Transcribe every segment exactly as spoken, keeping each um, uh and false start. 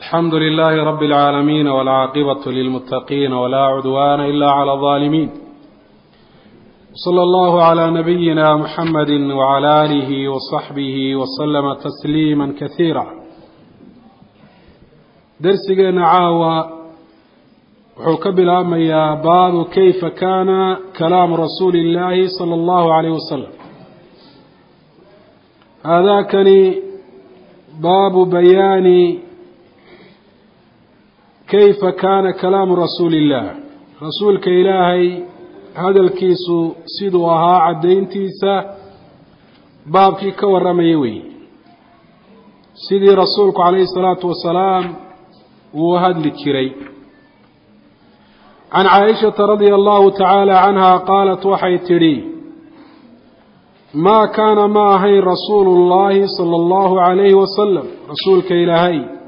الحمد لله رب العالمين والعاقبة للمتقين ولا عدوان إلا على الظالمين. صلى الله على نبينا محمد وعلى آله وصحبه وسلم تسليما كثيرا. درسنا عاوى وحكب الأمر يا باب كيف كان كلام رسول الله صلى الله عليه وسلم. هذا كان باب بيان كيف كان كلام رسول الله رسولك إلهي هذا الكيس سيدوها عدين تيسا بابك كورميوي سيدي رسولك عليه الصلاة والسلام وهد لكري. عن عائشة رضي الله تعالى عنها قالت وحيتري ما كان معه رسول الله صلى الله عليه وسلم رسولك إلهي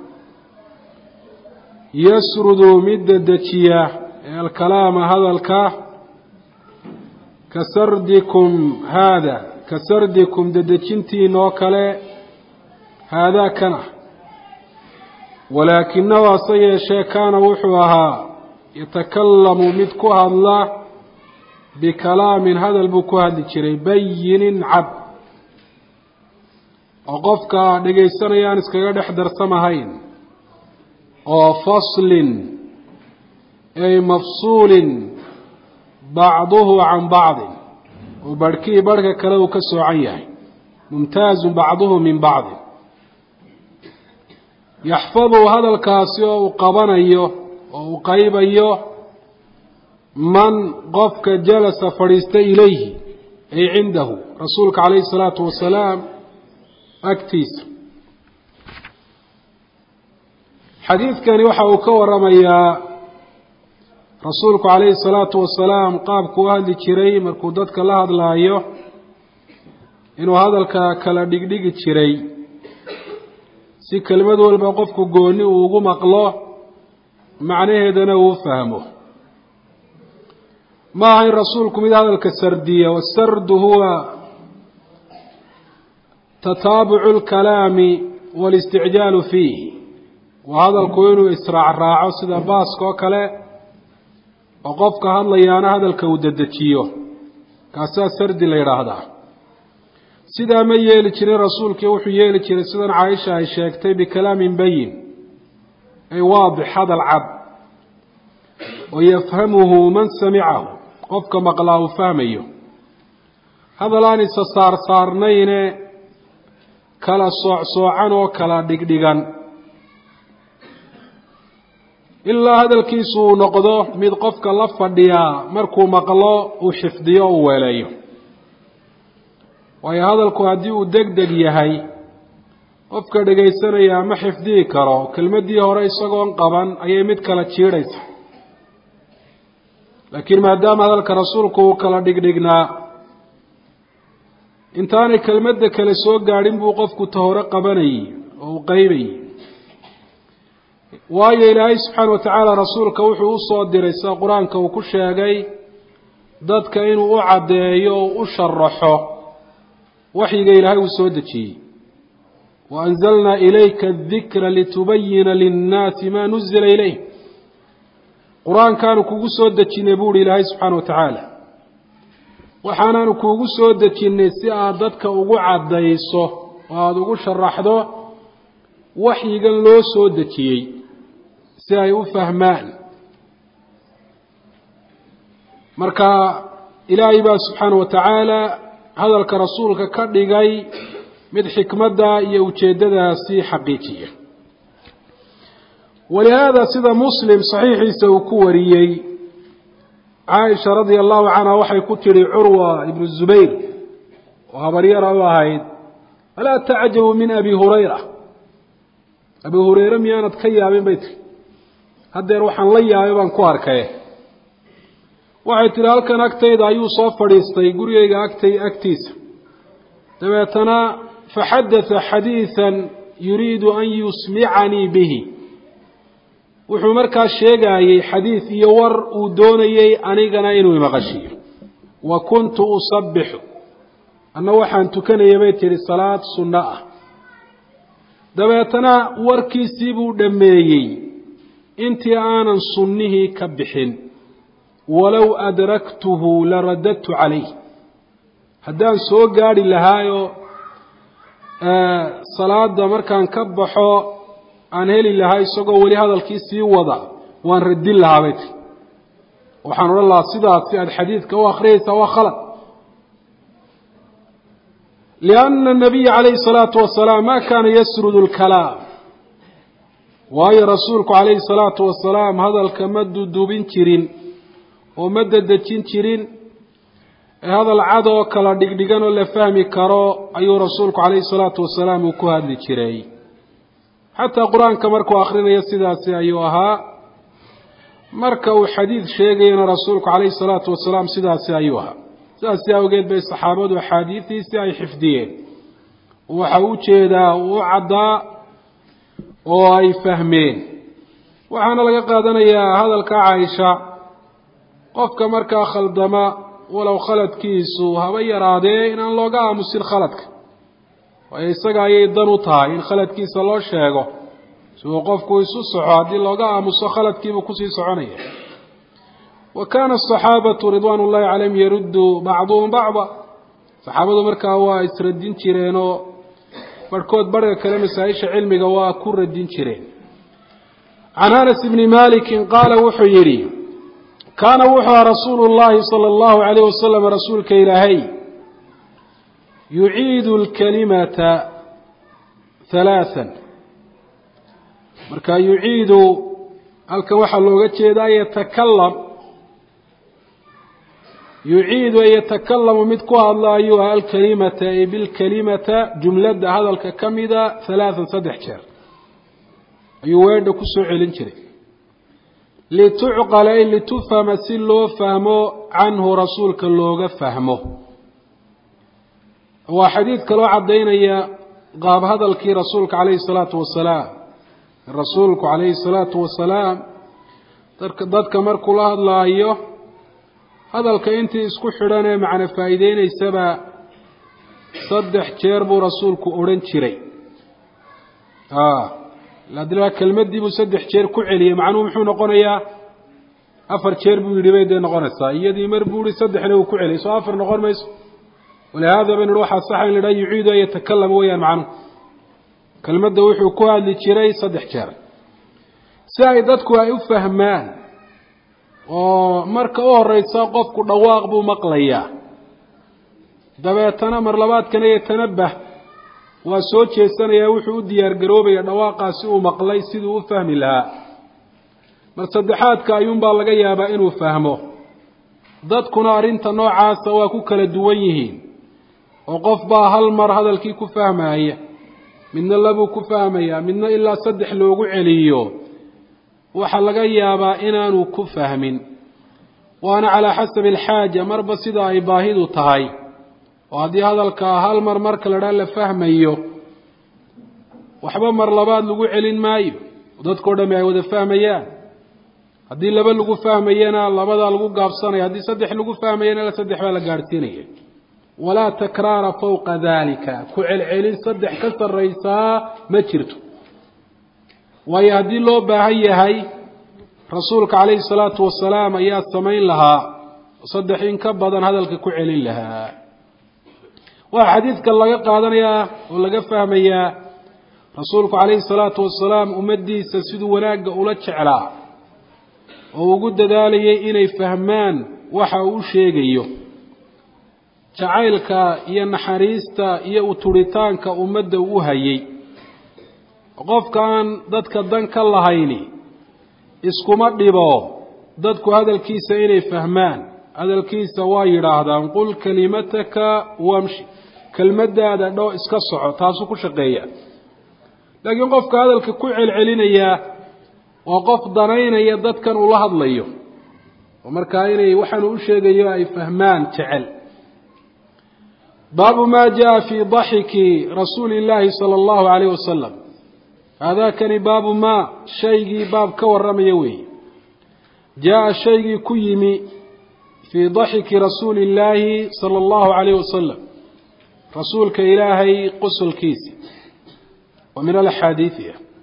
يسرد مد الدجية الكلام هذا الكاه كسردكم هذا كسردكم ددجنتي نوكله هذا كان ولكنه صيش كان وحوها يتكلم مدكها الله بكلام هذا البكوه الذي بين عب وقفك دغيسنا يان اسكغا دخدر سمهين أو فصل أي مفصول بعضه عن بعض وبركي بركة كلو كسوعيه ممتاز بعضه من بعض يحفظ هذا الكاسيو وقبنيه وقيبيه من قفك جلس فريست إليه أي عنده رسولك عليه الصلاة والسلام أكتيس. حديث كان يوحى كورميا رسولك عليه الصلاة والسلام قابك وهذا الشري مركودتك الله هذا لايو إنه هذا الكلا دق دق الشري سي كلمة والبقفك قوني وقوم أقله معناه هذا وفهمه ما هي رسولكم إذا هذا الكسردية والسرد هو تتابع الكلام والاستعجال فيه وهذا الكون إسراع الراعو سيدا باسك وكله وقفك هذا هذا الكود الدتشيو كاسا سرد ليرا هذا سيدا ما يلي رسولك وحي يلي سيدا عائشة يشاكتي بكلام بين أي واضح هذا العب ويفهمه من سمعه قفك مقلاه فهميه هذا لاني سصار صارنين كلا صوع صوعان وكلا دقدقان إلا هذا الكيس نقضه مid qofka la fadhiya markuu maqlo uu xifdiyo oo weelayo way hadalku hadii uu degdeg yahay qofka dhageysanaya ma xifdii karo kelmadii hore isagoo qaban ayay mid kala jiiraysaa laakiin maadaama hadalka rasuulku uu kala dhigdhignaa intaanay kelmadda kale soo gaadhin buu qofku tahore qabanayay oo qaybay waayo ilaahay subxaanahu watacaala rasuulka wuxuu u soo diray sida qur-aanka uu ku sheegay dadka inuu u caddeeyo oo u sharaxo waxyiga ilaahay uu soo dejiyey waanzalnaa ilayka adikra litubayina linnaasi maa nuzila ilayh qur-aankaanu kugu soo dejinay buuhi ilaahay subxaana watacaala waxaanaanu kuugu soo dejinay si aad dadka ugu caddayso oo aada ugu sharaxdo waxyigan loo soo dejiyey si ay u fahmaan marka ilaahay baa subxaana watacaala hadalka rasuulka ka dhigay mid xikmadda iyo ujeeddadaasi xaqiijiya ولهذا سيدا مسلم صحيح سوكوريي عائشة رضي الله عنها وحي كتري عروة ابن الزبير وهبريرة وهايد ألا تعجبوا من أبي هريرة أبي هريرة ميانت كيا من بيتي هذا يروح ليا يبان كواركيه وحي ترى هل كان أكتيد أيو صفر يستيقر يجا أكتي أكتيس تبعتنا فحدث حديثا يريد أن يسمعني به wuxuu markaa sheegayay xadiis iyo war uu doonayay anigana inuu imaqashiyo wa kuntu usabbihu anna waxaan tukanayay bay tiri salaad sunna ah dabeetana warkiisii buu dhameeyey intii aanan sunnihii ka bixin walow adraktuhu la radadtu calayh haddaan soo gaari lahaayo salaada markaan ka baxo aan heli lahaa isagoo weli hadalkii sii wada waan radin lahaa bay tiri waxaan odhan lahaa sidaasi aada xadiidka u akhriyaysaa waa khalad lianna nabiya calayhi salaatu wasalaam ma kaana yasrudu lkalaam waayo rasuulku calayhi salaatu wasalaam hadalka ma duduubin jirin oo ma dadejin jirin ee hadal cad oo kala dhigdhigan oo la fahmi karo ayuu rasuulku calayhi salaatu wasalaam uu ku hadli jiray xataa qur-aanka markuu akhrinayo sidaasi ayuu ahaa marka uu xadiid sheegayana rasuulku calayhi salaatu wasalaam sidaasi ayuu ahaa sidaasi awgeed bay saxaabadu axaadiistiisii ay xifdiyeen waxa u jeedaa uu caddaa oo ay fahmeen waxaana laga qaadanayaa hadalka caaisha qofka markaa khaldama walow khaladkiisu haba yaraadee inaan looga aamusin khaladka waayo isaga ayay dan u tahay in khaladkiisa loo sheego si uu qofku isu soco haddii looga aamuso khaladkiibuu kusii soconaya wa kaana asaxaabatu ridwaan ullahi calayhim yaruddu bacduhum bacda saxaabadu markaa waa isradin jireenoo barhkood barhga kale masaa-isha cilmiga waa ku radin jireen can anas ibni malikin qaala wuxuu yidhi kaana wuxuu aha rasuulu llahi sala allahu calayh wasalam rasuulka ilaahay yuciidu alkalimata halaathan marka yuciidu halkan waxaa looga jeedaa yatakalam yuciidu an yatakalamu mid ku hadla ayuu aha alkalimata ay bilkalimata jumladda hadalka ka mida halaathan saddex jeer ayuu weedha ku soo celin jiray litucqala in litufhama si loo fahmo canhu rasuulka looga fahmo waa xadiid kaloo caddaynaya qaab hadalkii rasuulka calayhi salaatu wasalaam rasuulku calayhi salaatu wasalaam dadka dadka markuu la hadlaayo hadalka intii isku xidhan ee macna faa'iideynaysaba saddex jeer buu rasuulku odhan jiray ladilaa kelmaddii buu saddex jeer ku celiyey macnuhu muxuu noqonayaa afar jeer buu yidhi bay dee noqonaysaa iyadii mar buu ihi saddexna uu ku celiyay soo afar noqon mayso walihaada baynu hi waxaa saxa in la idhaha yuciidu an yatakalama weeyaan macnuhu kelmadda wuxuu ku hadli jiray saddex jeer si ay dadku ay u fahmaan oo marka u horeysa qofku dhawaaq buu maqlayaa dabeetana mar labaadkana yatanabah waa soo jeesanayaa wuxuu u diyaar garoobaya dhawaaqaasi uu maqlay siduu u fahmi lahaa mar saddexaadka ayuunbaa laga yaabaa inuu fahmo dadkuna arrinta noocaasa waa ku kala duwan yihiin oo qof baa hal mar hadalkii ku fahmaya midna labuu ku fahmayaa midna ilaa saddex loogu celiyo waxaa laga yaabaa inaanu ku fahmin waana calaa xasabi alxaaja marba sida ay baahidu tahay oo haddii hadalka hal mar marka la dhaa la fahmayo waxba mar labaad lagu celin maayo dadkao dhami ay wada fahmayaan haddii laba lagu fahmayana labadaa lagu gaabsanaya haddii saddex lagu fahmayana la saddex baa la gaadhsiinaya walaa takraara fawqa dalika ku celcelin saddex ka sarraysaa ma jirto waayo haddii loo baahan yahay rasuulka calayhi salaatu wasalaam ayaa samayn lahaa saddex in ka badan hadalka ku celin lahaa waxaa xadiidka laga qaadanayaa oo laga fahmayaa rasuulku calayhi salaatu wasalaam ummaddiisa siduu wanaagga ula jeclaa oo ugu dadaalayay inay fahmaan waxa uu u sheegayo jacaylka iyo naxariista iyo uturitaanka ummadda uu hayay qofka aan dadka dan ka lahayni iskuma dhibo dadku hadalkiisa inay fahmaan hadalkiisa waa yidhaahdaan qul kalimataka wamshi kelmadaada dho iska soco taasuu ku shaqeeya laakiin qofka hadalka ku celcelinaya waa qof danaynaya dadkan uu la hadlayo oo markaa inay waxaanu u sheegayo ay fahmaan jecel baabu maa jaa fii daxiki rasuuli illaahi sala allahu calayh wasalam haadaakani baabu maa shaygii baab ka warramaya weeye jaa-a shaygii ku yimi fii daxiki rasuuli illaahi sala allahu calayh wasalam rasuulka ilaahay qosolkiisi ومن الأحاديث.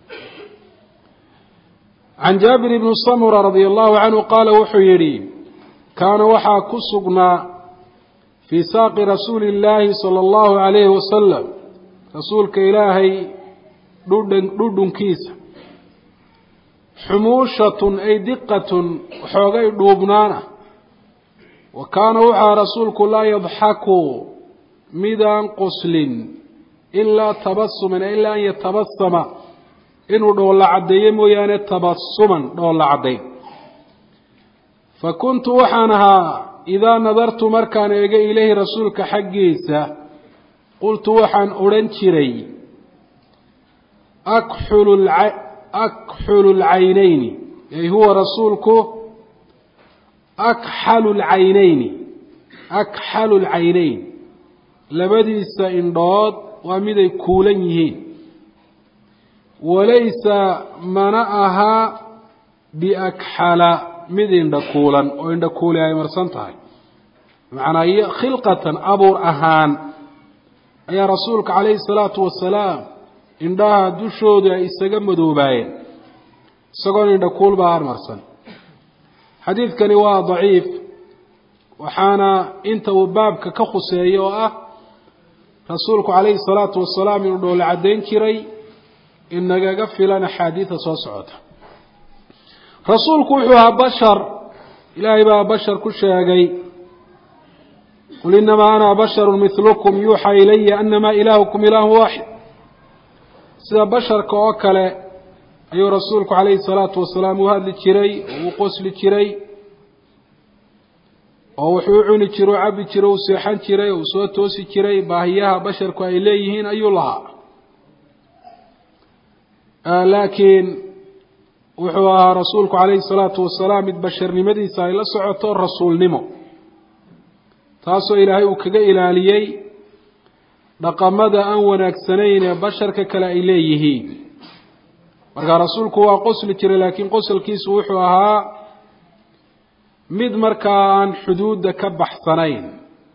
عن جابر بن سمرة رضي الله عنه قال وحيري كان وحا كسقنا في ساق رسول الله صلى الله عليه وسلم رسولك إلهي دودن كيس حموشة أي دقة وحوغي دوبنانا وكان وحا رسولك لا يضحك ميدان قسل إلا تبسما إلا أن يتبسم إنه دول عدي مويان تبسما دول عدي فكنت وحانها إذا نظرت مركان إيجي إليه رسولك حقيسة قلت وحان أرنشري أكحل, الع... أكحل العينين يعني هو رسولك أكحل العينين أكحل العينين لبدي سإنضاد ومدي كولنيهين وليس منعها بأكحل مدين دكولا وإن دكولا يمرسنتها معنى هي خلقة أبور أهان يا رسولك عليه الصلاة والسلام إنها دشود إستجمدوا باين سقون إن دكول بار مرسن حديث كان هو ضعيف وحانا انت وبابك كخسي وأه رسولك عليه الصلاة والسلام يقول العدين كري إنك قفلنا حديث صوصعته رسولك وحوها بشر إلهي بقى بشر كل شيء قل إنما أنا بشر مثلكم يوحى إلي أنما إلهكم إله واحد سيدا بشر كوكل أي رسولك عليه الصلاة والسلام وهذا الشري وقوس الشري ووحوعون الشري وعب الشري وسيحان الشري وسوتوس الشري باهيها بشر كإليهين أي الله آه لكن وحوها رسولك عليه الصلاة والسلام اتبشر نمديسا إلا سعطو الرسول نمو تاسو إلهي وكذا إلاليي لقمد أنونك سنين بشرك كلا إليه مرقى رسولك هو قسل تري لكن قسل كيس وحوها مد مركان حدود كبح سنين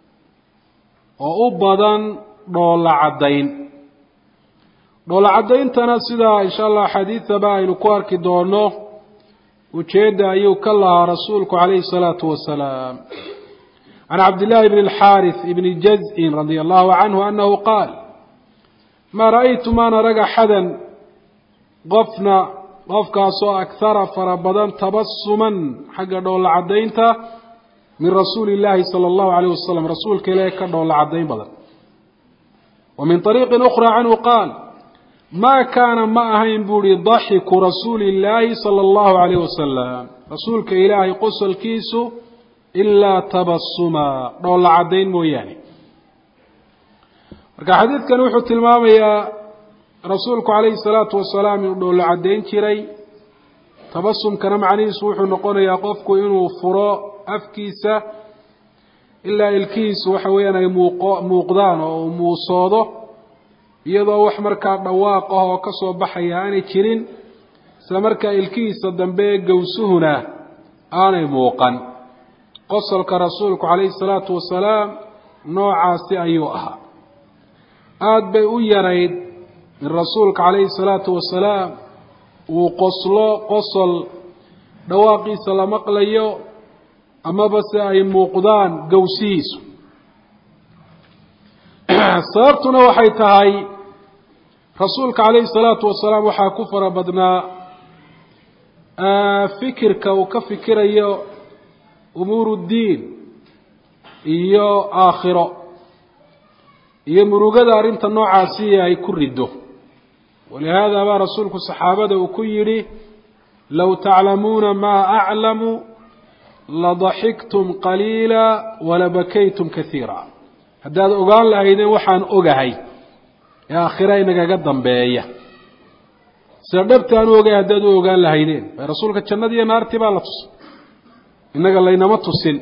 وأبدا دول عدين دول عدين تنسيدا إن شاء الله حديث باين كوارك دونه وشهد أيوك الله رسولك عليه الصلاة والسلام عن عبد الله بن الحارث بن جزء رضي الله عنه أنه قال ما رأيت ما نرى حدا قفنا قفك سوء أكثر فربضا تبسما حق دول عدين من رسول الله صلى الله عليه وسلم رسولك إليك دول عدين بدل ومن طريق أخرى عنه قال ما كان معهم بوري ضحك رسول الله صلى الله عليه وسلم رسولك إلهي قص الكيس إلا تبصما دول عدين موياني marka xadiidkan wuxuu tilmaamayaa rasuulku calayhi salaatu wasalaam inuu dhowl cadeyn jiray tabassumkana macnihiisu wuxuu noqonayaa qofku inuu furo afkiisa ilaa ilkiisu waxa weeyaan ay muuqdaan oo muusoodo iyadoo wax markaa dhawaaq ah oo ka soo baxaya aanay jirin isla markaa ilkiisa dambe gowsuhuna aanay muuqan qosolka rasuulku calayhi salaatu wasalaam noocaasi ayuu ahaa aad bay u yarayd in rasuulka calayhi salaatu wasalaam uu qoslo qosol dhawaaqiisa la maqlayo amaba se ay muuqdaan gowsihiisu sababtuna waxay tahay rasuulka calayhi salaatu wasalaam waxaa ku fara badnaa fikirka uu ka fikirayo umuuru ddiin iyo aakhiro iyo murugada arrinta noocaasi ay ku riddo walihaada baa rasuulku saxaabada uu ku yidhi low taclamuuna maa aclamu ladaxiktum qaliila walabakaytum kaiira haddaad ogaan lahaydeen waxaan ogahay ee aakhira inagaga dambeeya sida dhabtaan u ogahay haddaad u ogaan lahaydeen bay rasuulka jannada iyo naartii baa la tusay innaga laynama tusin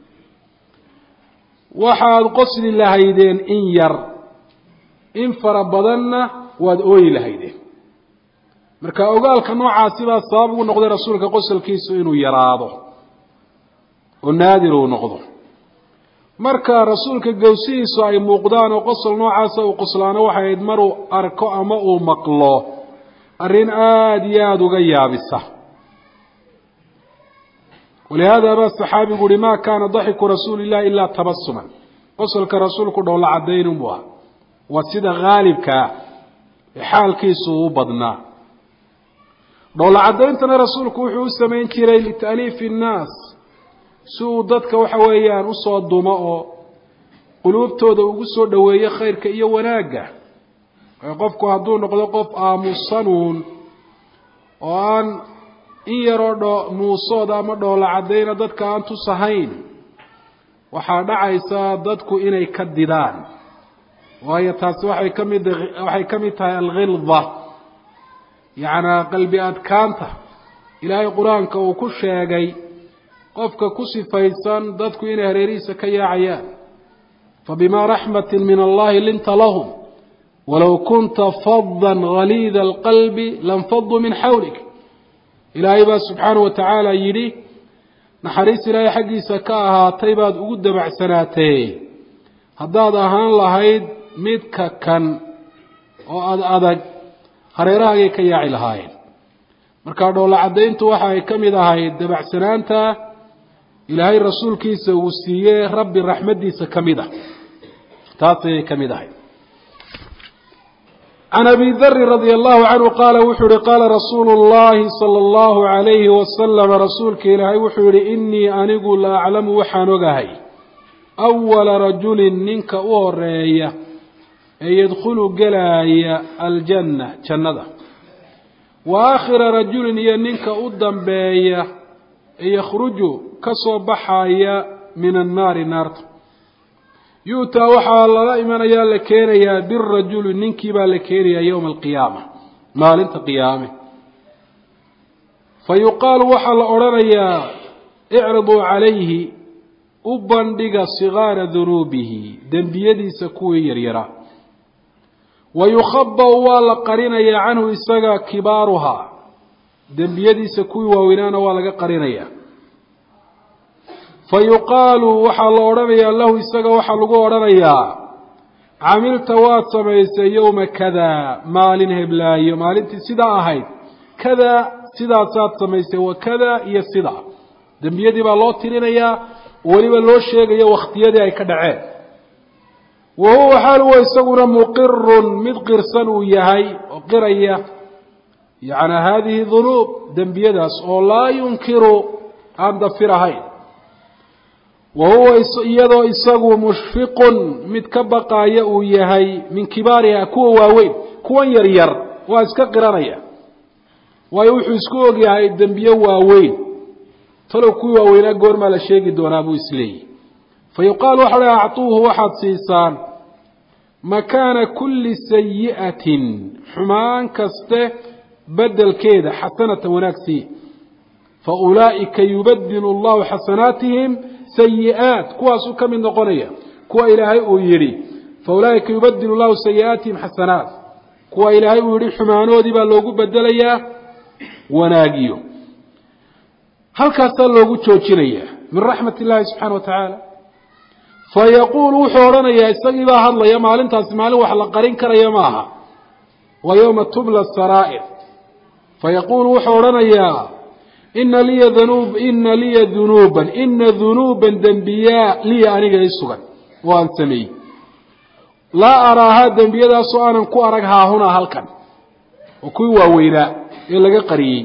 waxaad qosli lahaydeen in yar in fara badanna waad ooyi lahaydeen marka ogaalka noocaasi baa sabab ugu noqday rasuulka qosolkiisu inuu yaraado oo naadir uu noqdo marka rasuulka gowsihiisu ay muuqdaan oo qosol noocaasa uu qoslaano waxay ahayd maruu arko ama uu maqlo arrin aada iyo aada uga yaabisa. walihaada baa saxaabigu uhi maa kaana daxiku rasuuli illahi ilaa tabasuman, qosolka rasuulku dhowla caddaynunbu ah, waa sida haalibkaa ee xaalkiisu u badnaa. dhowla caddayntana rasuulku wuxuu u samayn jiray lita'liifi innaas, si uu dadka waxa weeyaan usoo dumo oo quluubtooda ugu soo dhoweeyo khayrka iyo wanaagga. qofku hadduu noqdo qof aamusanuun oo aan in yaroo dho muusooda ama dhoola caddayna dadka aan tusahayn, waxaa dhacaysa dadku inay ka didaan, waayo taasi waxay ka mid waxay ka mid tahay alghilda, yacnaa qalbi adkaanta ilaahay qur-aanka uu ku sheegay qofka ku sifaysan dadku inay hareerihiisa ka yaacayaan. fabimaa raxmatin min allahi linta lahum walow kunta fadan galiida alqalbi lanfaduu min xawlik. ilaahay baa subxaanahu watacaala yidhi naxariis ilaahay xaggiisa ka ahaatay baad ugu dabacsanaatee haddaad ahaan lahayd midka kan oo ad adag hareerahaagay ka yaaci lahaayeen. markaa dhoola caddayntu waxa ay ka mid ahayd dabacsanaanta ilaahay rasuulkiisa uu siiyey rabbi raxmaddiisa ka mid ah, taas ayay ka mid ahayd. can abi darin radia allahu canhu qaala wuxuu yihi qaala rasuulu llahi sala allahu alayhi wasalam, rasuulka ilaahay wuxuu yihi inii anigu la aclamu waxaan ogahay awala rajulin ninka u horeeya ee yadkhulu gelaaya aljanna jannada, wa aakhira rajulin iyo ninka u dambeeya ee yakhruju ka soo baxaya min annaari naarta. yu'taa waxaa lala imanayaa la keenayaa birajuli ninkii baa la keenayaa yowma alqiyaama, maalinta qiyaame. fa yuqaalu waxaa la odhanayaa icriduu calayhi, u bandhiga sigaara dunuubihi, dembiyadiisa kuwii yaryaraa. wa yukhaba'u waa la qarinayaa canhu isaga kibaaruhaa, dembiyadiisa kuwii waaweynaana waa laga qarinayaa. fa yuqaalu waxaa la odhanayaa lahu isaga waxaa lagu odhanayaa camilta waad samaysay yowma kada, maalin heblaayo maalintii sidaa ahayd, kada sidaasaad samaysay, wa kada iyo sidaa. dembiyadii baa loo tirinayaa, weliba loo sheegayo wakhtiyadii ay ka dhaceen. wa huwa xaal huwa isaguna muqirun mid qirsan uu yahay oo qiraya yacnaa haadihi dunuub, dembiyadaas oo laa yunkiru aan dafir ahayn. wa huwa iyadoo isagu mushfiqun mid ka baqaaya uu yahay min kibaariha, kuwa waaweyn. kuwan yar yar waa iska qiranaya, waayo wuxuu isku ogyahay dembiye waaweyn, talow kuwii waaweynaa goormaa la sheegi doonaa buu isleeyahy. fa yuqaalu waxa la acuuhu waxaad siisaan makaana kulli sayi'atin, xumaan kaste bedelkeeda xasanatan wanaagsii. fa ulaa'ika yubadilu allahu xasanaatihim sayi'aat, kuwaasuu ka mid noqonaya kuwa ilaahay uu yidhi fa ulaa'ika yubadilu llahu sayi'aatihim xasanaat, kuwa ilaahay uu yidhi xumaanoodii baa loogu bedelayaa wanaagiyo. halkaasaa loogu joojinayaa min raxmat illaahi subxaana wa tacaala. fa yaquulu wuxuu odhanayaa, isagii baa hadlaya, maalintaasi maalin wax la qarin karaya ma aha, wa yowma tubla saraa'ir. fa yaquulu wuxuu odhanayaa ina liya dunuub ina liya dunuuban ina dunuuban dembiyaa liya aniga i sugan oo aan sameeyey, laa araahaa dembiyadaasoo aanan ku arag haahunaa halkan, oo kuwii waaweynaa ee laga qariyey.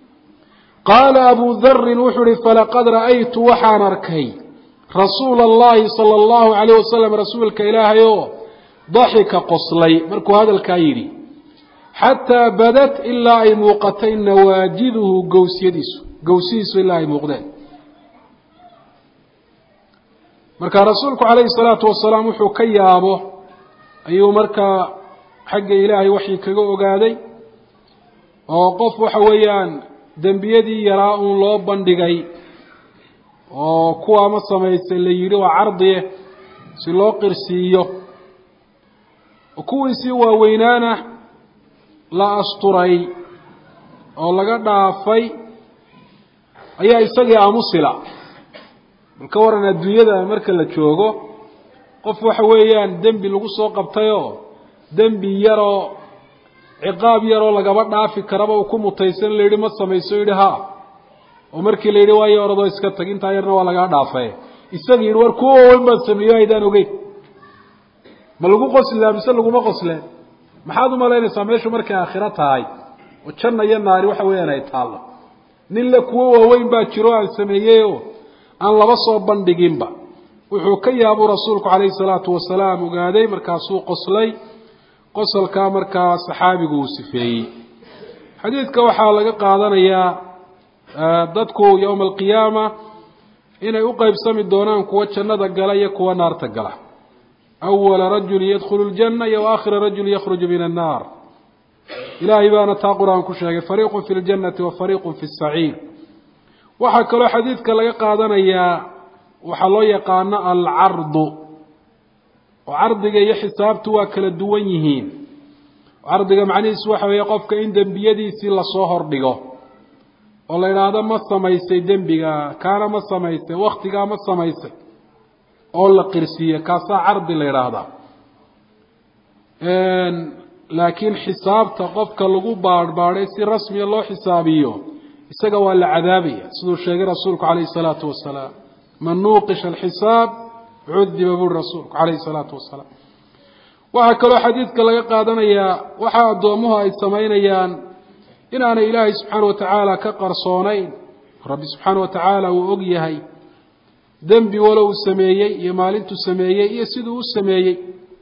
qaala abu darin wuxuu uhi falaqad ra'aytu waxaan arkay rasuula allahi sala allahu calayh wasalam, rasuulka ilaahay oo daxika qoslay markuu hadalkaa yidhi, xataa badat ilaa ay muuqatay nawaajiduhu gowsyadiisu gowsihiisu ilaa ay muuqdeen. markaa rasuulku calayhi salaatu wasalaam wuxuu ka yaabo ayuu markaa xagga ilaahay waxii kaga ogaaday, oo qof waxa weeyaan dembiyadii yaraa uun loo bandhigay oo kuwa ma samaysay la yidhi waa cardiye si loo qirsiiyo, oo kuwiisii waaweynaana la asturay oo laga dhaafay ayaa isagii aamusila. bal ka waran adduunyada marka la joogo qof waxa weeyaan dembi lagu soo qabtayo dembi yaroo ciqaab yaroo lagaba dhaafi karaba uu ku mutaysan la yidhi ma samayso yidhi ha oo markii la yidhi waayo orodoo iska tag intaa yarna waa lagaa dhaafay isagii yidhi war kuwa waaweyn baad sameeyo aydaan ogeyn ma lagu qoslaa mise laguma qosleen maxaad u malaynaysaa meeshu markay aakhiro tahay oo janna iyo naari waxa weeyaan ay taallo nin le kuwo waaweyn baa jiro aan sameeyeyoo aan laba soo bandhiginba wuxuu ka yaabuu rasuulku calayhi salaatu wasalaam ogaaday markaasuu qoslay qosolkaa markaa saxaabigu uu sifeeyey xadiidka waxaa laga qaadanayaa dadku yowma alqiyaama inay u qaybsami doonaan kuwa jannada gala iyo kuwa naarta gala awala rajuli yadkhulu ljanna iyo waakhira rajuli yakhruju min annaar ilaahay baana taa qur-aan ku sheegay fariiqun fi ljannati wa fariiqun fi saciir waxaa kaloo xadiidka laga qaadanayaa waxaa loo yaqaano alcardu oo cardiga iyo xisaabtu waa kala duwan yihiin cardiga macnihiisu waxa weeye qofka in dembiyadiisii lasoo hordhigo oo la yidhaahdo ma samaysay dembiga kaana ma samaysay waktigaa ma samaysay oo la qirsiiye kaasaa cardi la yidhaahdaa laakiin xisaabta qofka lagu baadhbaadhay si rasmiya loo xisaabiyo isaga waa la cadaabaya siduu sheegay rasuulku calayhi salaatu wasalaam man nuuqisha alxisaab cudiba buri rasuulku calayhi salaatu wasalaam waxaa kaloo xadiidka laga qaadanayaa waxa addoomuhu ay samaynayaan inaanay ilaahay subxaana wa tacaala ka qarsoonayn rabbi subxaana wa tacaala uu og yahay dembi walo uu sameeyey iyo maalintuu sameeyey iyo siduu u sameeyey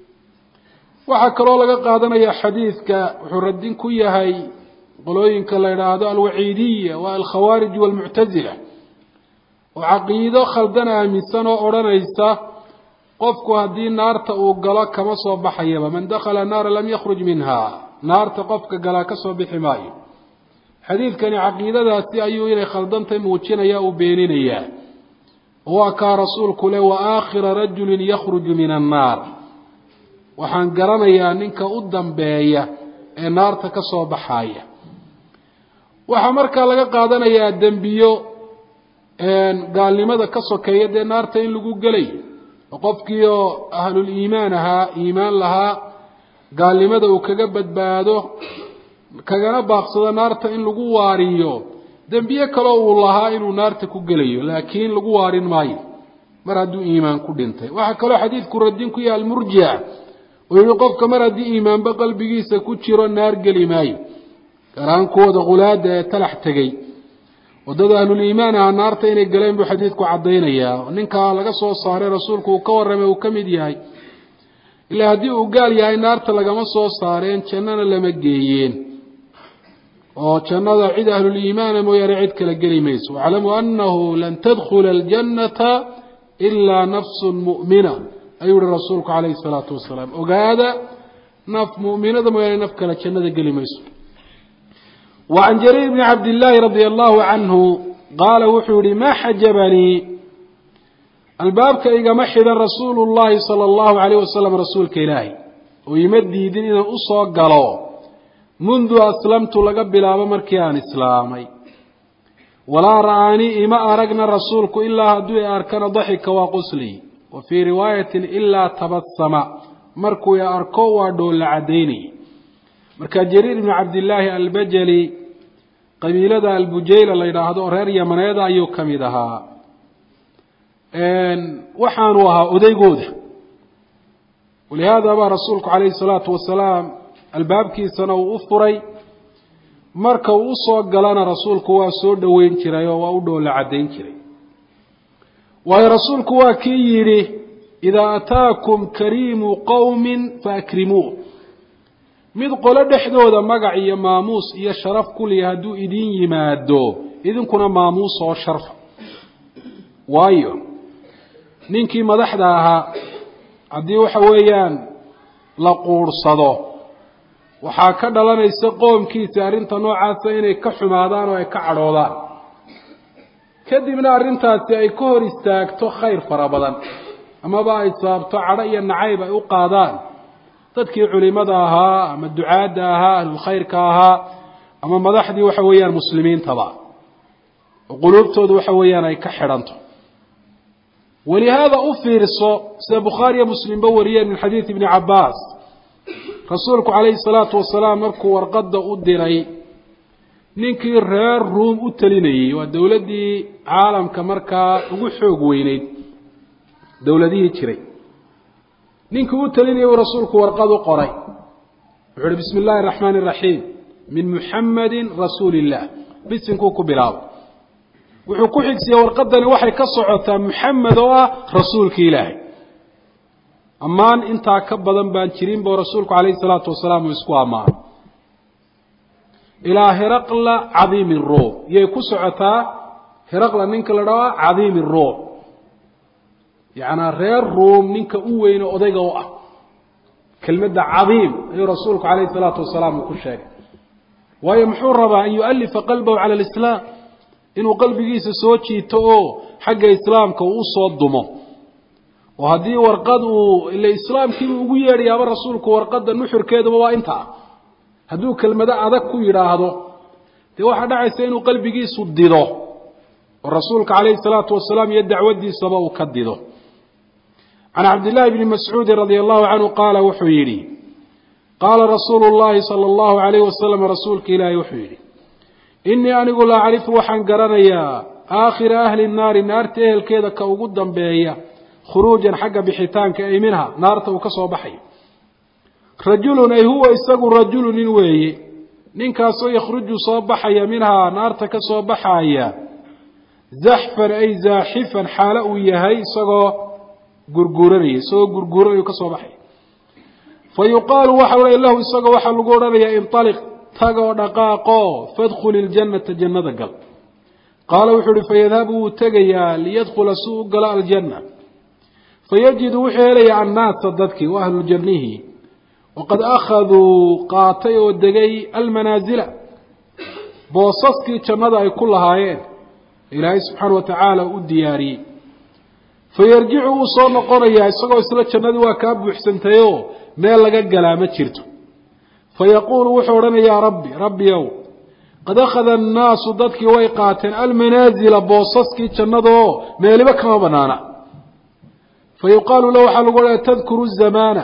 waxaa kaloo laga qaadanayaa xadiidka wuxuu radin ku yahay qolooyinka la yidhaahdo alwaciidiya waa alkhawaarij waalmuctasila oo caqiido khaldan aaminsan oo odhanaysa qofku haddii naarta uu galo kama soo baxayaba man dakhala naara lam yakhruj minha naarta qofka galaa ka soo bixi maayo xadiidkani caqiidadaasi ayuu inay khaldantay muujinaya uu beeninayaa waa kaa rasuulku le wa aakhira rajulin yakhruju min annaar waxaan garanayaa ninka u dambeeya ee naarta ka soo baxaya waxaa markaa laga qaadanayaa dembiyo gaalnimada ka sokeeya dee naarta in lagu gelay oo qofkii oo ahlul iimaan ahaa iimaan lahaa gaalnimada uu kaga badbaado kagana baaqsado naarta in lagu waariyo dembiye kaloo uu lahaa inuu naarta ku gelayo laakiin lagu waarin maayo mar hadduu iimaan ku dhintay waxaa kaloo xadiidku radin ku yahay almurjica oo yihi qofka mar haddii iimaanba qalbigiisa ku jiro naar geli maayo garaankooda khulaada ee talax tegey wadada ahluliimaan aha naarta inay galeen buu xadiidku caddaynayaa ninkaa laga soo saaray rasuulku uu ka warramay uu ka mid yahay ilaa haddii uu gaal yahay naarta lagama soo saareen jannana lama geeyeen oo jannada cid ahluliimaana mooyaane cid kala geli mayso waclamuu annahu lan tadkhula aljannata ilaa nafsun mu'mina ayuu yihi rasuulku calayhi salaatu wasalaam ogaada naf mu'minada mooyaane naf kale jannada geli mayso وعن جرير بن عبد الله رضي الله عنه قال وحوري ما حجبني الباب كإيقا محدا رسول الله صلى الله عليه وسلم رسولك إلهي ويمدي ديننا أصوى قالوا منذ أسلمت لقبل أبمركيان إسلامي ولا رآني إما أرقنا رسولك إلا هدوء أركان ضحك وقسلي وفي رواية إلا تبسم مركو يا أركو ودول عديني marka jariir ibn cabdillaahi albajali qabiilada albujayla la yidhaahdo reer yamaneeda ayuu ka mid ahaa waxaanu ahaa odaygooda walihaada baa rasuulku calayhi salaatu wasalaam albaabkiisana uu u furay marka uu usoo galana rasuulku waa soo dhoweyn jiray oo waa u dhoola caddayn jiray waayo rasuulku waa kii yidhi idaa ataakum kariimu qowmin faakrimuuh mid qolo dhexdooda magac iyo maamuus iyo sharaf kuliya hadduu idin yimaado idinkuna maamuus oo sharfa waayo ninkii madaxda ahaa haddii waxa weeyaan la quursado waxaa ka dhalanaysa qoomkiisa arrinta noocaasa inay ka xumaadaan oo ay ka cadhoodaan kadibna arrintaasi ay ka hor istaagto khayr fara badan amaba ay sababto cadho iyo nacayb ay u qaadaan dadkii culimada ahaa ama ducaadda ahaa ahlulkhayrka ahaa ama madaxdii waxa weeyaan muslimiintaba oo quluubtooda waxa weeyaan ay ka xidhanto ولهذا أفرص سيد بخاري مسلم بوريا من حديث ابن عباس رسولك عليه الصلاة والسلام مركو ورقد أدري ninkii reer ruum u talinayay waa dawladii caalamka markaa ugu xoog weyneyd dawladihii jiray ninkii u talinayay rasuulku warqad u qoray wuxuu bismillaahir rahmaanir rahiim min muhammadin rasuulillah bisinku ku bilaabo wuxuu ku xigsiyaa warqadani waxay ka socotaa muhammad oo ah rasuulka ilaahay amaan inta ka badan baan jirin boo rasuulku kaleey salaatu wasalaam isku amaan إلى هرقل عظيم الروم يكسعتا هرقل منك لدوا عظيم الروم يعني غير روم منك أوين أضيقوا كلمة عظيم أي رسولك عليه الصلاة والسلام وكل شيء ويمحور ربا أن يؤلف قلبه على الإسلام إنه قلبه جيس سوتشي تو حق إسلام كوصو الضمو وهذه ورقده الإسلام كيف يقول يا رسولك ورقده النحر كذا وانتهى هذو كلمة أذك يراهدو تواحد دعيس إنه قلبه صدده والرسول عليه الصلاة والسلام يدع ودي صبا وكدده عن عبد الله بن مسعود رضي الله عنه قال وحيري قال رسول الله صلى الله عليه وسلم رسولك إلى يحيري إني أنا أقول أعرف وحن قرنيا آخر أهل النار نار تهل كذا كوجودا بهي خروجا حق بحيتان كأي منها نار توكسوا بحي رجل أي هو يستقر رجل نوي ننكاسو يخرج صباحا منها نار تكسو بحايا زحفا أي زاحفا حالأو يهي سقو قرقورني سو قرقورني كسو بحي فيقال وحول الله سقو وحل قرني انطلق تقو دقاقو فادخل الجنة جنة قل قال وحول فيذهبوا تقيا ليدخل سوق قلاء الجنة فيجد وحيلي الناس صددك وأهل الجنه وقد أخذوا قاطي ودقي المنازل بوصصكي جمدا كل هايين إلهي سبحانه وتعالى الدياري فيرجعوا صون قرية يسقوا إسلا جمدا وكاب وحسنتيو ما لقى قلامة شرته فيقول وحورنا يا ربي ربي يو قد أخذ الناس ضدك ويقاتن المنازل بوصصكي جمدا ما لبك ما بنانا فيقال له حلقوا تذكر الزمان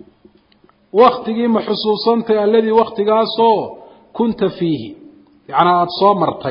وقتي محسوسنت الذي وقتigaasoo كنت فيه يعني adsoo martay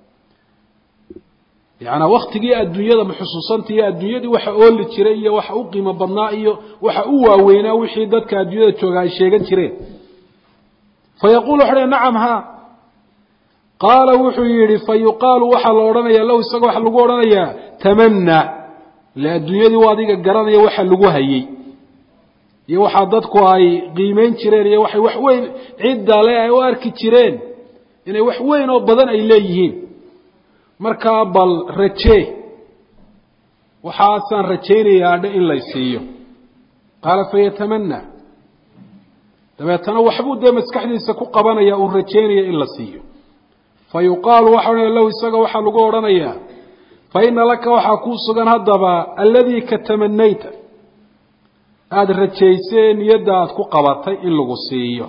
يعني waqtigii adduunyada محسوسنtii adduunyadii waxa ooli jiray iyo waxa u qiimo badnaa iyo waxa u waaweynaa wixii dadka adduunyada jooga ay sheegan jireen فيقول حنا نعم ها قال وحو يري فيقال waxa la oranaya law isaga waxa lagu oranaya tamanna la adduunyadii waadiga garanaya waxa lagu hayay iyo waxa dadku ay qiimeyn jireen iyo waxay wax weyn cidda leh ay u arki jireen inay wax weyn oo badan ay leeyihiin marka bal raje waxa san rajeynayaa in la siiyo qala fayatamanna dabeetana waxbuu de maskaxdiisa ku qabanaya uu rajeynaya in la siiyo fayuqaal waxa law isaga waxa lagu oranaya fa inna laka waxa ku sugan hadaba alladhi katamannayta هذا الرجيسين يدات كقبطي إن لغسيه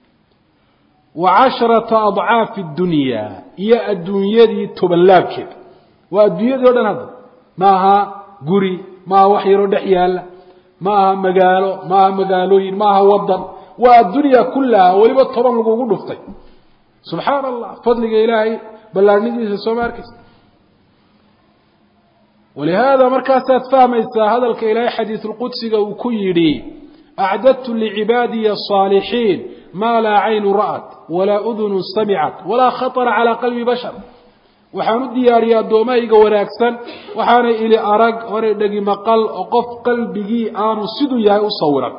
وعشرة أضعاف الدنيا يا الدنيا دي تبلابك والدنيا دي هذا ماها قري ماها وحي ردحيال ماها مقالو ماها مقالوين ماها وضن والدنيا كلها ولبا الطبع لغو نفتي سبحان الله فضلك إلهي بلارني دي سوماركس ولهذا مركزات فهميسا هذا الكإلهي حديث القدس وكيري أعددت لعبادي الصالحين ما لا عين رأت ولا أذن سمعت ولا خطر على قلب بشر وحانو الدياري الدومائي وراكسا وحانو إلي أرق وردقي مقال وقف قلبي آنو سيدو يهي أصورا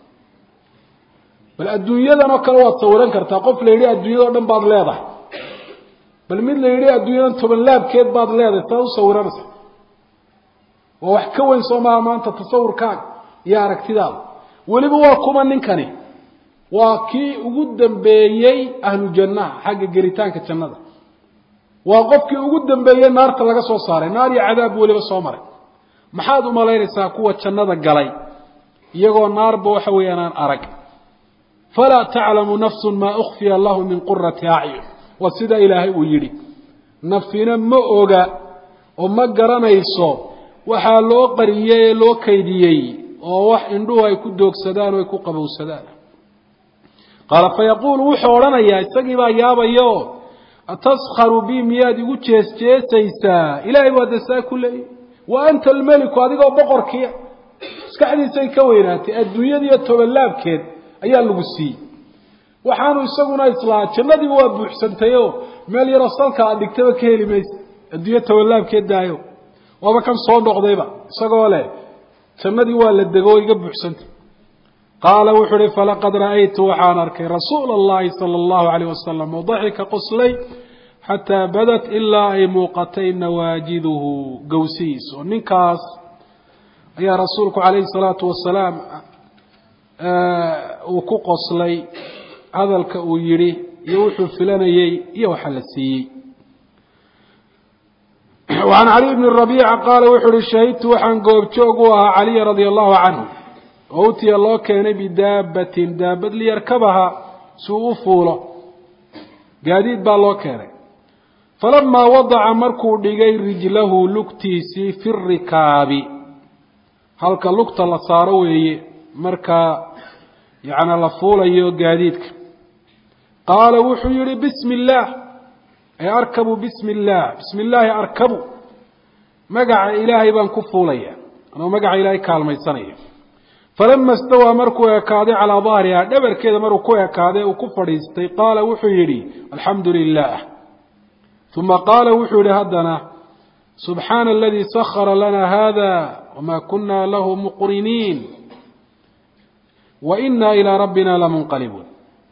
بل الدنيا ذا نوكالوا أتصورا كرتا قف ليلي الدنيا ذا بعض لاضح بل من ليلي الدنيا ذا تبلاب كيد بعض لاضح تتصورا نسا وحكوين صوما ما أنت تصور كاك يا ركتدال ولبا واكما ننكني وكي أقدم بيي أهل الجنة حق قريتان كالجنة وقفكي أقدم بيي نار تلقى صوصاري نار عذاب ولبا صومري محادو ملايري ساقوة الجنة قلي يقول نار بوحوينا أرق فلا تعلم نفس ما أخفي الله من قرة أعين وسيدا إلهي ويري نفسنا مؤغا وما قرنا يصو waxaa loo qariyey loo kaydiyey oo wax indhuhu ay ku doogsadaan oo ay ku qabowsadaan qaala fayaquulu wuxuu odhanayaa isagii baa yaabayo ataskharu bi miyaad igu jeesjeesaysaa ilaahay baa dasaa ku leeyay wa anta almeliku adigoo boqorkiia maskaxdiisay ka weynaatay adduunyadiiyo tobolaabkeed ayaa lagu siiyey waxaanu isaguna islaa jannadiiba waa buuxsantayoo meel yaroo salka aad dhigtaba ka heli maysa adduunyo tobolaabkeed daayo waaba kan soo noqdayba isagoo leh jannadii waa la dego iga buuxsantay qaala wuxuu uhi falaqad ra'aytu waxaan arkay rasuula allahi sala allahu calayh wasalam oo daxika qoslay xataa badat ilaa ay muuqatay nawaajiduhu gowsihiis oo ninkaas ayaa rasuulku calayhi salaatu wasalaam uu ku qoslay hadalka uu yidhi iyo wuxuu filanayey iyo waxa la siiyey وعن علي بن الربيع قال وحر الشهيد وحن قوبجوغها علي رضي الله عنه أوتي الله كان بدابة دابة ليركبها سوء فوله قاديد بالله كان فلما وضع مركو دغاي رجله لكتيسي في الركاب هلك لكت لصاروي مركا يعني لفوليو قاديدك قال وحيري بسم الله أي أركبوا بسم الله بسم الله أركبوا مقع إلهي بان كفوليا أنا مقع إلهي كالمي صنية فلما استوى مركو يكادي على ظهرها دبر كذا مركو يكادي وكفر يستي قال وحيري الحمد لله ثم قال وحيري هدنا سبحان الذي سخر لنا هذا وما كنا له مقرنين وإنا إلى ربنا لمنقلبون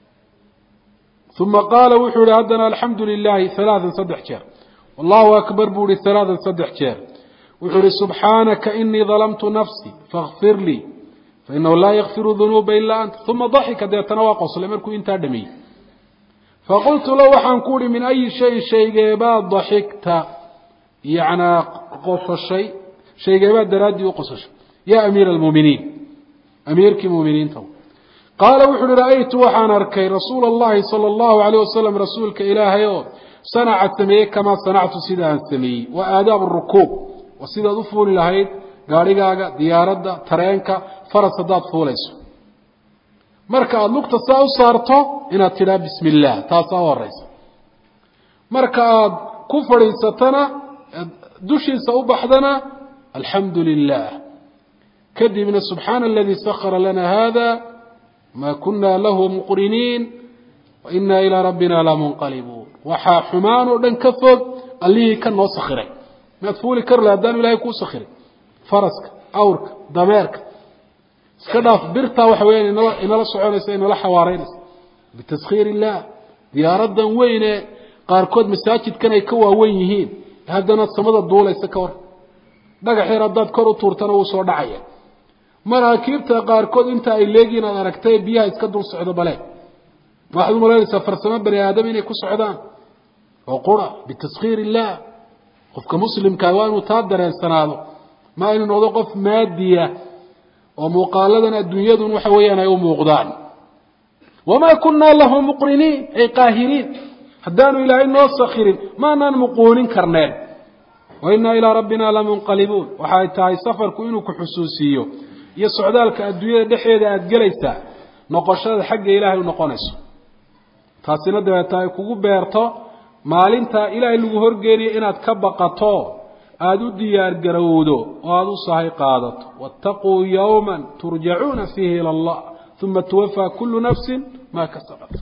ثم قال وحول هدنا الحمد لله ثلاثا صدح جار والله أكبر بولي ثلاثا صدح جار وحول سبحانك إني ظلمت نفسي فاغفر لي فإنه لا يغفر الذنوب إلا أنت ثم ضحك دي تنواقص لمركو انت دمي فقلت له حنقولي من أي شيء شيء جيبات ضحكت يعني قص الشيء شيء جيبات درادي وقصش يا أمير المؤمنين أميرك مؤمنين تو قال وحل رأيت وحان أركي رسول الله صلى الله عليه وسلم رسولك إلهي صنع السمية كما صنعت سيدة السمية وآداب الركوب وسيدة ضفون الهيد قارقاقا دياردا ترينكا فرس داد فوليس مركا النقطة ساو صارتو إنا تلا بسم الله تاساو الرئيس مركا كفري ستنا دوشي ساو بحدنا الحمد لله كدي من سبحان الذي سخر لنا هذا ما كنا له مقرنين وإنا إلى ربنا لمنقلبون وحا حمان ودن كفوق اللي كان وسخري ما تفولي كرلا دان إلهي كو سخري فرسك أورك دميرك سكداف برتا وحوين إن الله سبحانه إن الله حوارين بتسخير الله دياردا وين قاركود مساجد كان يكوا وين يهين هذا الصمد الدولة يسكور دغ خيرادات كور تورتنا وسو دحايا maraakiibta qaarkood inta ay leegiin aad aragtay biyaha iska dul socdo bale waxaad umaleynaysaa farsamo bani aadam inay ku socdaan oo qura bitaskhir illah qofka muslimka waa inuu taa dareensanaado ma inuu noqdo qof maadiya oo muuqaaladan adduunyadu waxa weeyaan ay u muuqdaan wama kunna lahu muqrinin ay qaahirin haddaanu ilaahay noo sakhirin ma naan muqoonin karneen wa inna ila rabbina lamunqalibun waxay tahay safarku inuu ku xusuusiyo iyo socdaalka adduunyada dhexeeda aad galaysaa noqoshada xagga ilaahay u noqonayso taasina dabeeta ay kugu beerto maalinta ilaahay lagu horgeeniyo inaad ka baqato aad u diyaar garowdo oo aad u sahay qaadato wattaquu yawman turjacuuna fiihi ila allah thumma tuwaffa kullu nafsin ma kasabat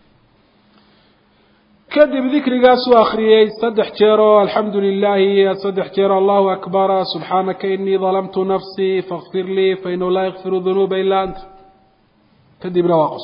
كذب ذكر قاسوا أخريي صدح جيرو الحمد لله صدح جيرو الله أكبر سبحانك إني ظلمت نفسي فاغفر لي فإنه لا يغفر الذنوب إلا أنت كذب رواقص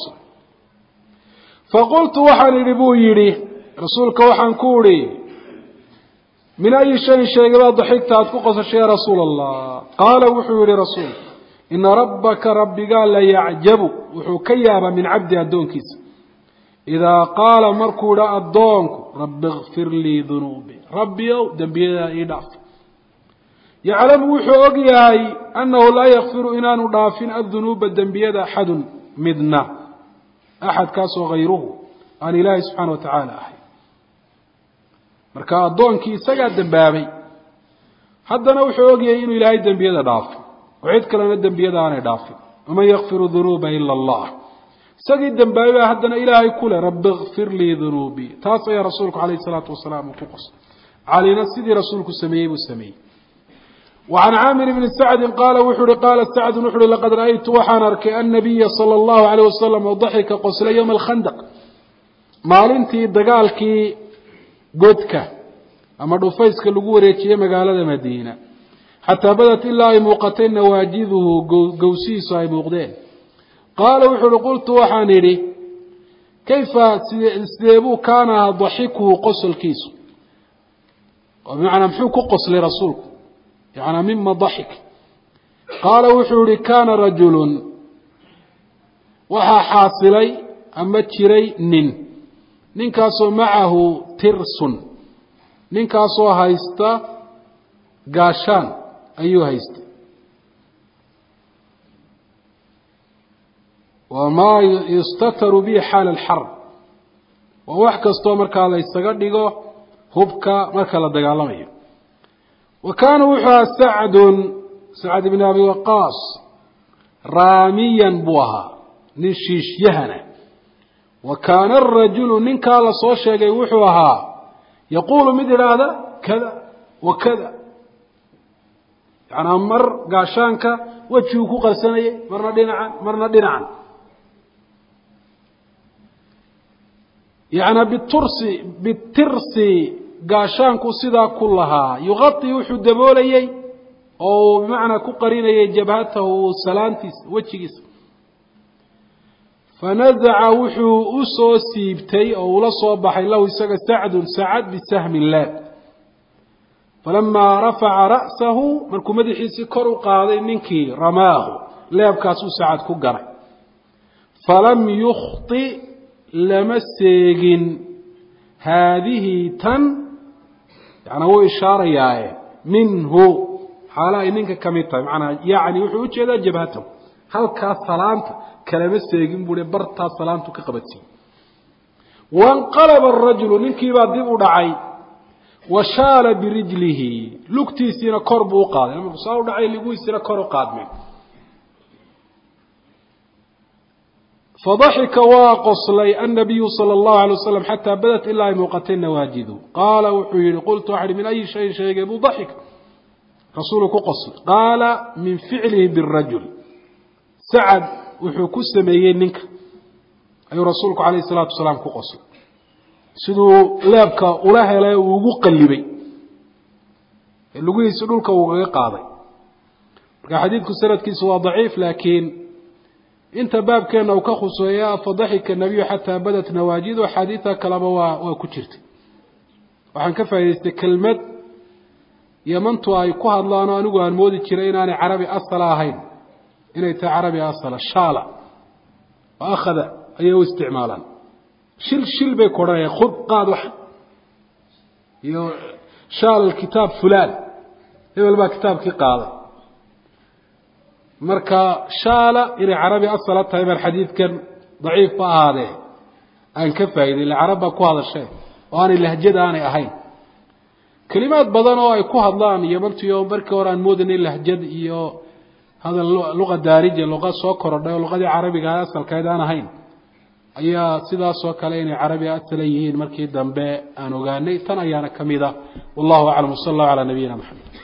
فقلت وحن ربويري رسولك وحن كوري من أي شيء شيء ضحكت أتفقص الشيء رسول الله قال وحوري رسول إن ربك ربي قال لا يعجب وحكيابا من عبد الدونكيس إذا قال مركو لا أدونك رب اغفر لي ذنوبي ربي أو دنبي يدعف يعلم وحوقياي أنه لا يغفر إنان دافين الذنوب الدنبي أحد مدنا أحد كاسو غيره أن الله سبحانه وتعالى أحد مركا أدونك سجد دنبابي haddana wuxuu ogyahay inuu ilaahay dembiyada dhaafo oo cid kalena dembiyada aanay dhaafin waman yakfiru dunuuba ila allah isagii dembaabaa haddana ilaahay ku leh rabbi ikfir lii dunuubii taas ayaa rasuulku calayhi salaatu wasalaam uu ku qosay calina sidii rasuulku sameeyey buu sameeyey وعن عامر بن سعد قال وحر قال سعد وحر لقد رأيت وحنرك النبي صلى الله عليه وسلم وضحك قسل يوم الخندق مالنتي دقالكي قدك أما رفيسك لقوريك مقالة مدينة حتى بدت إلا موقتين نواجذه قوسيس أي مقدين قال وحر قلت وحنري كيف سيبو كان ضحكه قسل كيسو وبمعنى محوك قسل رسولك يعني مما ضحك قال وحوري كان رجل وحا حاصلي أما تشري نين نين كاسو معه ترس نين كاسو هايستا قاشان أيو هايستا وما يستتر به حال الحرب ووحكا استومر كالا يستقدقو هبكا مركا لدقالمي وكان وحى سعد سعد بن أبي وقاص راميا بوها نشيش يهنا وكان الرجل من كالا صوشيغي وحوها يقول مثل هذا كذا وكذا يعني مر قاشانك وجهك قرسنيه مرنا دينعا مرنا دينعا يعني بالترس بالترس قاشانكو سيدا كلها يغطي وحو دبوليي او بمعنى كو قرينيي جبهته سلانتيس وجهيس فنزع وحو اسو سيبتي او لا سو بخاي لو اسغ سعد سعد بسهم الله فلما رفع راسه مركو مدخيسي كور قاداي نينكي رماه لابكاسو سعد كو غراي فلم يخطئ لمسيغن هذه تن يعني هو إشارة ياه منه حالا إنك كميتا معنى يعني وحو جدا جبهته هل كالسلامت كلمة سيقين بولي برتا سلامتو كقبتي وانقلب الرجل ننكي بعد ديبو دعي وشال برجله لكتي سينا كربو قاد لما بصاروا دعي لقوي سينا كربو قاد من فضحك واقصلي النبي صلى الله عليه وسلم حتى بدت إلا موقتين نواجذه قال وحيري قلت أحد من أي شيء شيء أبو ضحك رسولك قصل قال من فعله بالرجل سعد وحكو السميين منك أي رسولك عليه الصلاة والسلام قصل سيدو لابك أولاها لا يوقق اللبي اللي يسألوك وقاضي حديثك سنة كيسوا ضعيف لكن انت باب كان او كخصويا فضحك النبي حتى بدت نواجذ وحديثه كلامه وكجرت waxaan ka faa'iideystay kelmad yamantu ay ku hadlaan anigu aan moodi jiray inaan carabi asal ahayn inay tahay carabi asal shala akhada ayu isticmaalan shil shil bay koray khud qaad wax iyo shal kitab fulan hebel ba kitabki qaaday marka shala ila carabi asal tahay bar xadiidkan dhaif ba ahaade aan ka faa'iiday la caraba ku hadashay oo aan lahjada aan ahayn kalimaad badan oo ay ku hadlaan yamantiyo markii hore aan moodinay lahjad iyo hada luqad daarija luqad soo korodhay luqadii carabiga asalkeeda aan ahayn ayaa sidaas oo kale inay carabi asal yihiin markii dambe aan ogaanay tan ayaana kamida wallahu a'lam sallallahu ala nabiyina muhammad